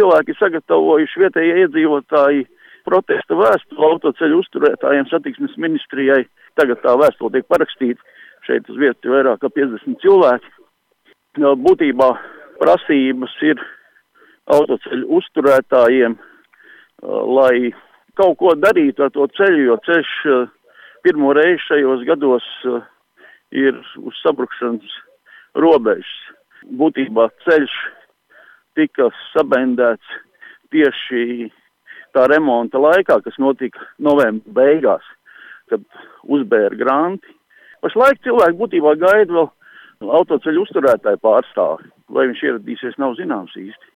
cilvēki ir sagatavojuši vietējie iedzīvotāji protesta vēstuli autoceļu uzturētājiem satiksmes ministrijai. Tagad tā vēstule tiek parakstīta. Šeit uz vietas ir vairāk kā 50 cilvēki. Būtībā prasības ir autoceļu uzturētājiem, lai kaut ko darītu ar to ceļu, jo ceļš pirmo reizi šajos gados ir uz sabrukšanas robežas. Būtībā ceļš tika sabendēts tieši tā remonta laikā, kas notika novembra beigās, kad uzbēra granti. Pašlaik cilvēki būtībā gaida vēl autoceļu uzturētāju pārstāvi. Vai viņš ieradīsies, nav zināms īsti.